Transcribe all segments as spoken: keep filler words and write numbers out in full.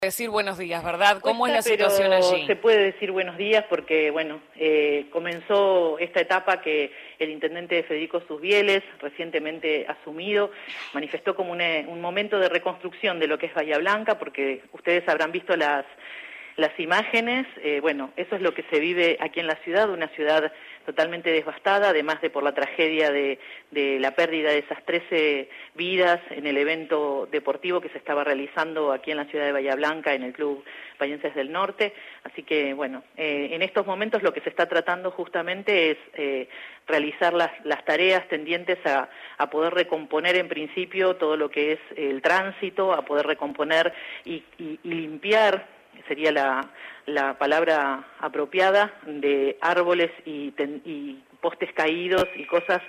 Decir buenos días, ¿verdad? ¿Cómo Cuesta, es la situación pero allí? se puede decir buenos días porque, bueno, eh, comenzó esta etapa que el intendente Federico Susbieles, recientemente asumido, manifestó como una, un momento de reconstrucción de lo que es Bahía Blanca, porque ustedes habrán visto las, las imágenes. Eh, bueno, eso es lo que se vive aquí en la ciudad, una ciudad totalmente devastada, además de por la tragedia de, de la pérdida de esas trece vidas en el evento deportivo que se estaba realizando aquí en la ciudad de Bahía Blanca, en el Club Bahienses del Norte. Así que, bueno, eh, en estos momentos lo que se está tratando justamente es eh, realizar las, las tareas tendientes a, a poder recomponer en principio todo lo que es el tránsito, a poder recomponer y, y, y limpiar, sería la, la palabra apropiada, de árboles y, ten, y postes caídos y cosas,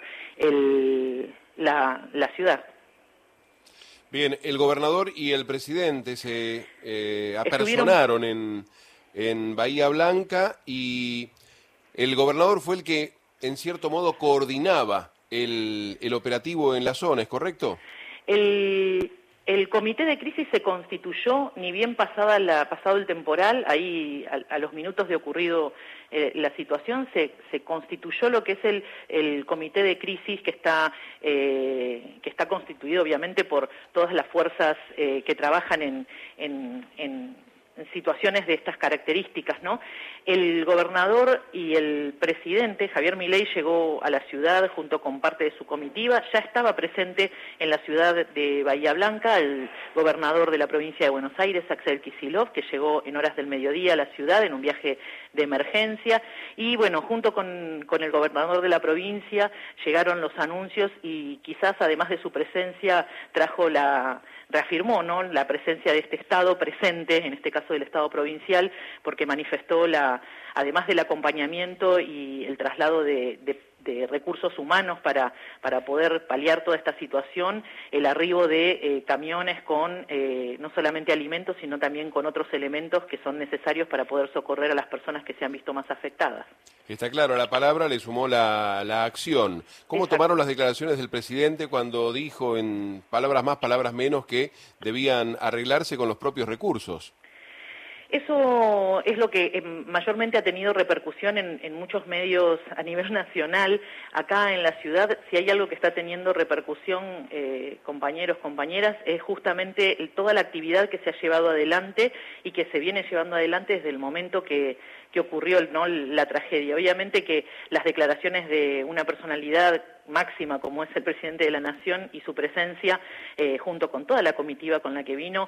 el, la, la ciudad. Bien, el gobernador y el presidente se eh, apersonaron en, en Bahía Blanca y el gobernador fue el que, en cierto modo, coordinaba el, el operativo en la zona, ¿es correcto? El... El comité de crisis se constituyó, ni bien pasada la, pasado el temporal, ahí a, a los minutos de ocurrido eh, la situación, se, se constituyó lo que es el, el comité de crisis que está, eh, que está constituido obviamente por todas las fuerzas eh, que trabajan en, en, en en situaciones de estas características, ¿no? El gobernador y el presidente, Javier Milei, llegó a la ciudad junto con parte de su comitiva, ya estaba presente en la ciudad de Bahía Blanca el gobernador de la provincia de Buenos Aires, Axel Kicillof, que llegó en horas del mediodía a la ciudad en un viaje de emergencia, y bueno, junto con, con el gobernador de la provincia llegaron los anuncios y quizás además de su presencia trajo la... reafirmó, ¿no?, la presencia de este Estado presente, en este caso del Estado provincial, porque manifestó, la, además del acompañamiento y el traslado de, de, de recursos humanos para, para poder paliar toda esta situación, el arribo de eh, camiones con eh, no solamente alimentos, sino también con otros elementos que son necesarios para poder socorrer a las personas que se han visto más afectadas. Está claro, a la palabra le sumó la, la acción. ¿Cómo Exacto. tomaron las declaraciones del presidente cuando dijo, en palabras más, palabras menos, que debían arreglarse con los propios recursos? Eso es lo que eh, mayormente ha tenido repercusión en, en muchos medios a nivel nacional. Acá en la ciudad, si hay algo que está teniendo repercusión, eh, compañeros, compañeras, es justamente el, toda la actividad que se ha llevado adelante y que se viene llevando adelante desde el momento que, que ocurrió, ¿no?, la tragedia. Obviamente que las declaraciones de una personalidad máxima como es el presidente de la Nación y su presencia eh, junto con toda la comitiva con la que vino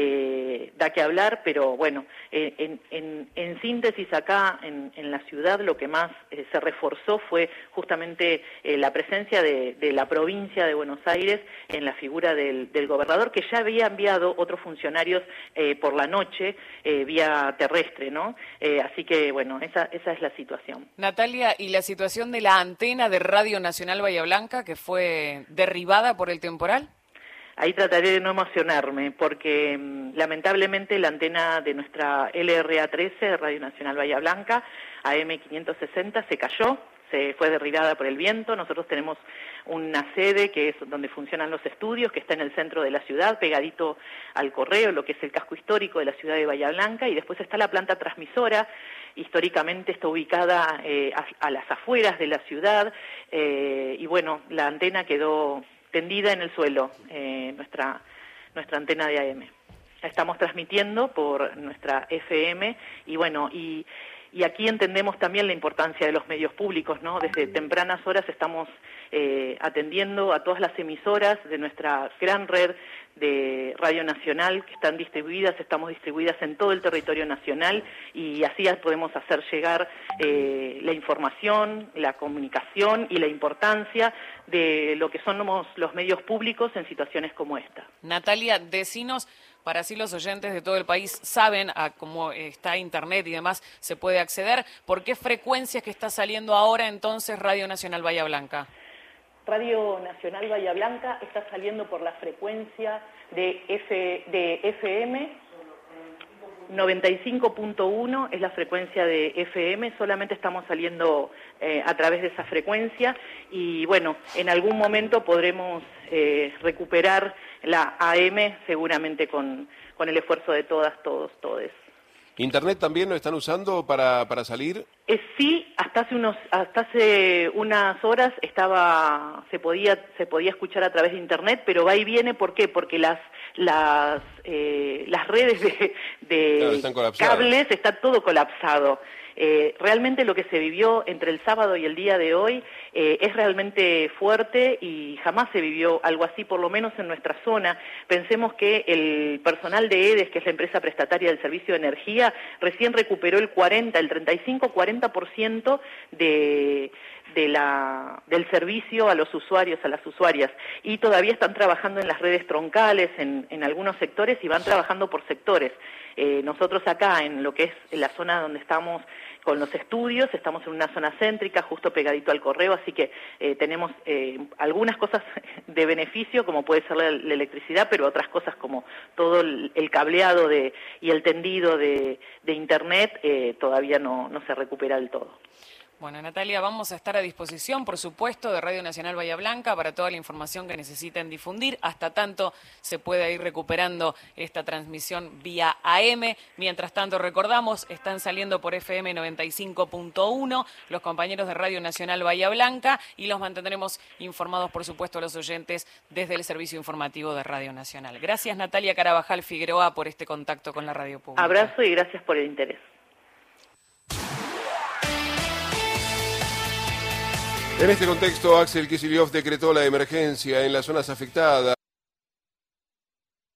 eh, da que hablar, pero bueno, eh, en, en, en síntesis acá en, en la ciudad lo que más eh, se reforzó fue justamente eh, la presencia de, de la provincia de Buenos Aires en la figura del, del gobernador, que ya había enviado otros funcionarios eh, por la noche eh, vía terrestre, ¿no? Eh, así que bueno, esa, esa es la situación. Natalia, ¿y la situación de la antena de Radio Nacional Bahía Blanca que fue derribada por el temporal? Ahí trataré de no emocionarme, porque lamentablemente la antena de nuestra L R A trece, Radio Nacional Bahía Blanca, A M quinientos sesenta, se cayó, se fue derribada por el viento. Nosotros tenemos una sede que es donde funcionan los estudios, que está en el centro de la ciudad, pegadito al correo, lo que es el casco histórico de la ciudad de Bahía Blanca, y después está la planta transmisora. Históricamente está ubicada eh, a, a las afueras de la ciudad, eh, y bueno, la antena quedó tendida en el suelo, eh, nuestra, nuestra antena de A M. Estamos transmitiendo por nuestra F M y bueno, y, y aquí entendemos también la importancia de los medios públicos, ¿no? Desde tempranas horas estamos eh, atendiendo a todas las emisoras de nuestra gran red de Radio Nacional que están distribuidas, estamos distribuidas en todo el territorio nacional y así podemos hacer llegar eh, la información, la comunicación y la importancia de lo que son los medios públicos en situaciones como esta. Natalia, decinos, para así los oyentes de todo el país saben a cómo está Internet y demás, se puede acceder, ¿por qué frecuencias que está saliendo ahora entonces Radio Nacional Bahía Blanca? Radio Nacional Bahía Blanca está saliendo por la frecuencia de, F, de F M, noventa y cinco punto uno es la frecuencia de F M, solamente estamos saliendo eh, a través de esa frecuencia y bueno, en algún momento podremos eh, recuperar la A M seguramente con, con el esfuerzo de todas, todos, todes. ¿Internet también lo están usando para, para salir? Eh, sí, hasta hace unos, hasta hace unas horas estaba, se podía, se podía escuchar a través de internet, pero va y viene, ¿por qué? Porque las, las, eh, las redes de, de claro, cables está todo colapsado. Eh, realmente lo que se vivió entre el sábado y el día de hoy eh, es realmente fuerte y jamás se vivió algo así, por lo menos en nuestra zona. Pensemos que el personal de EDES, que es la empresa prestataria del servicio de energía, recién recuperó el cuarenta, el treinta y cinco, cuarenta por ciento de, de la, del servicio a los usuarios, a las usuarias, y todavía están trabajando en las redes troncales, en, en algunos sectores, y van trabajando por sectores. Eh, nosotros acá, en lo que es en la zona donde estamos con los estudios, estamos en una zona céntrica, justo pegadito al correo, así que eh, tenemos eh, algunas cosas de beneficio, como puede ser la, la electricidad, pero otras cosas como todo el, el cableado de, y el tendido de, de Internet eh, todavía no, no se recupera del todo. Bueno, Natalia, vamos a estar a disposición, por supuesto, de Radio Nacional Bahía Blanca para toda la información que necesiten difundir, hasta tanto se pueda ir recuperando esta transmisión vía A M. Mientras tanto, recordamos, están saliendo por F M noventa y cinco punto uno los compañeros de Radio Nacional Bahía Blanca y los mantendremos informados, por supuesto, a los oyentes desde el servicio informativo de Radio Nacional. Gracias, Natalia Carabajal Figueroa, por este contacto con la radio pública. Abrazo y gracias por el interés. En este contexto, Axel Kicillof decretó la emergencia en las zonas afectadas.